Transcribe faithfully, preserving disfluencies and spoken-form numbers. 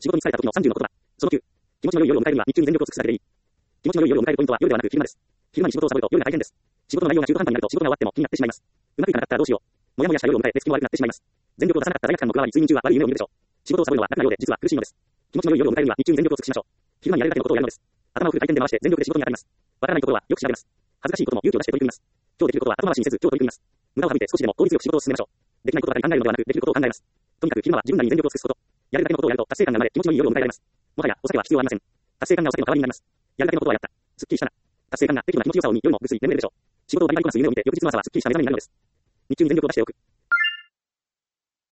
仕事に疲れた時のさんじゅうの言葉。そのきゅう。気持ちの良い夜を迎えるには日中に全力を尽くすだけでいい。気持ちの良い夜を迎えるポイントは夜ではなく昼間です。昼間に仕事をサボると夜が大変です。仕事の内容が中途半端になると仕事が終わっても気になってしまいます。うまくいかなかったらどうしよう。もやもやした夜を迎えて月も悪くなってしまいます。全力を出さなかった大学間の加わり睡眠中は悪い夢を見るでしょう。仕事をサボるのは楽なようで実は苦しいのです。気持ちの良い夜を迎えるには日中に全力を尽くしましょう。昼間にやれるだけのことをやるのです。頭をフル回転で回して全力で仕事に当たります。わからないところはよく調べます。恥ずかしいことも勇気を出して取り組みます。今日できることは後回しにせず今日取り組みます。無駄を省いて少しでも効率よく仕事を進めましょう。できないことばかり考えるのではなくできることを考えます。とにかく昼間は自分なりに全力を尽くすこと。やるだけのことをやると達成感が生まれ気持ちのいい夜を迎えられます。もはやお酒は必要ありません。達成感がお酒の代わりになります。やるだけのことはやった。すっきりしたな。達成感が適度な気持ちよさをに夜もぐっすり眠れるでしょう。仕事をバリバリこなす夢を見て翌日の朝はすっきりした目覚めになるのです。日中に全力を出しておく。